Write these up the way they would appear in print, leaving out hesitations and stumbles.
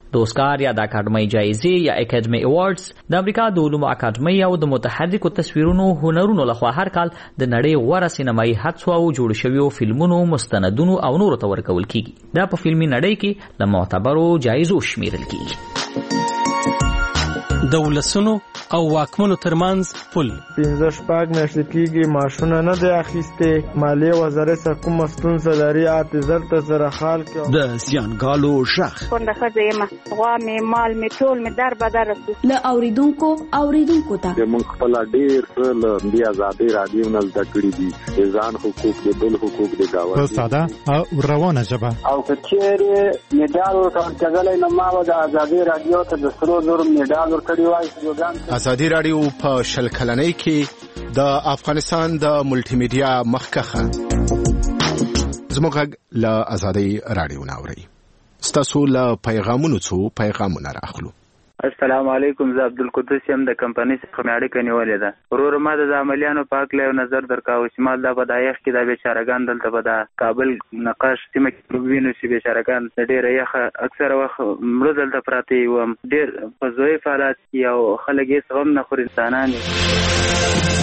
د اوسکار یا د اکاډمۍ جایزې یا اکاډمي ایوارډز د امریکا د علومو اکاډمۍ او د متحرکو تصویرونو هنرونو لخوا هر کال د نړۍ غوره سینمایي هڅو او جوړ شویو فلمونو مستندونو او نورو ته ورکول کیږي. دا په فلمي نړۍ کې له معتبرو جایزو شمیرل کیږي. د ولسونو او واکمنو ترمنځ پل 15 میاشتې کېږي ماشونه نه دی اخیستې. مالیې وزارت سره کومه ستونزه لري اعتذار ته سره حال کې د زیانګالو غږ کونډه ښځه یم غوا مې مال مې ټول مې در بدر له اوریدونکو ته موږ خپل ډېر څه له دې ازادۍ راډیو نه زده کړي دي د ځان حقوق د بل حقوق د گاونډي په ساده او روانه ژبه او که چیرې میډال ورکول کېدلی نو ما به د ازادۍ راډیو ته د سرو زرو میډال ورکړی وای. ازادي راډیو په 20 کلنۍ کې د افغانستان د ملټي میډیا مخکخه زموږ له ازادي راډیو ناوړي ستاسو له پیغامونو څو پیغامونه راخلو. السلام علیکم، زه عبدالقدوس یم د کمپنۍ څخه مې اړیکه نیولې ده. ورور ما د عملیانو په هکله یو نظر درکاوه چې مال دا به د یخ کې دا بیچارهګان دلته به د کابل نقاش سیمه کې وینو چې بیچارهګان د ډېره یخه اکثره وخت مړه دلته پراته وي، ډېر په ضعیف حالات کې او خلک هېڅ غم نه خوري انسانان یې.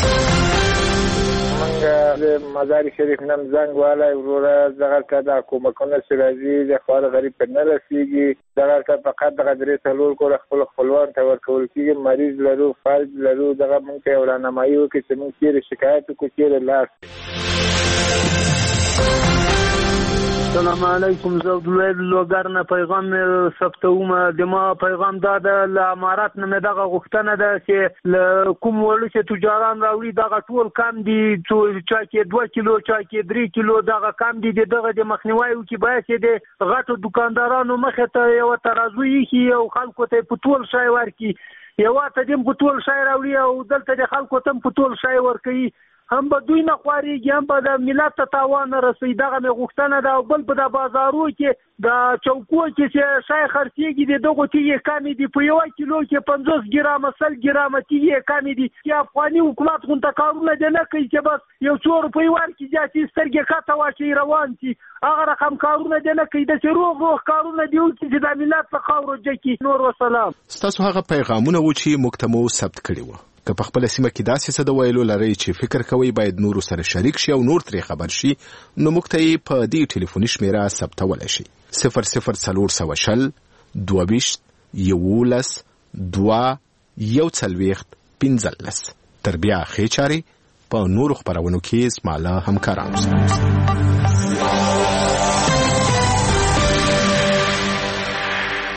د مزار شریف نم زنګ والی وروره دغه ته د کومکونه چې راځي د خوار غریب ته نه رسېږي. دغه ته فقط دغه 3-4 کوره خپل خپلوان ته ورکول کېږي. مریض لرو، فرد لرو، دغه موږ ته یو رهنمایي وکړي چې موږ چېرې شکایت وکړو، چېرې لاړ. السلام علیکم، زه عبدالوهید لوګر نه پیغام ثبتوم. د ما پیغام دا ده له امارات نه مې دغه غوښتنه ده چې له کوم وړو چې تجاران راوړي دغه ټول کم دي، چا کې 2 کیلو چا کې 3 کیلو دغه کم دي، دغه د مخنیوي وکړي. باید چې د غټو دکاندارانو مخې ته یو ترازو ایښي او خلکو ته په ټول شی ورکړي. یوه ته دې په ټول شی راوړي او دلته د خلکو ته په ټول شی ورکوي. هم به دوی نه خوارېږي، هم به د ملت ته تاوان نه رسوي. دغه مې غوښتنه ده. او بل په د بازارو کې د چوکو کې چې شی خرڅېږي د دغو تیږې کمې دي. په 1 کیلو کې 50 ګرامه 100 ګرامه تیږې کمې دي. چې افغاني حکومت غونته کارونه دې نه کوي چې بس یو 2 روپۍ ورکړي زیاتې سترګې کته واچوي روان شي. هغه رقم کارونه دې نه کوي. داسې روغ کارونه دې وکړي چې د ملت په خاورو جکي. نور وسلام. ستاسو هغه پیغامونه و چې موږ ته مو ثبت کړي وو. که په خپل سیمه کې داسې څه د ویلو لرئ چې فکر کوئ باید نورو سره شریک شي او نور ترې خبر شي، نو موږ ته یې په دې ټلیفوني شمیره ثبتولی شي: 00420 22 11 2 1 15. تر بیا ښې چارې په نورو خپرونو کې زما له همکارانو سره.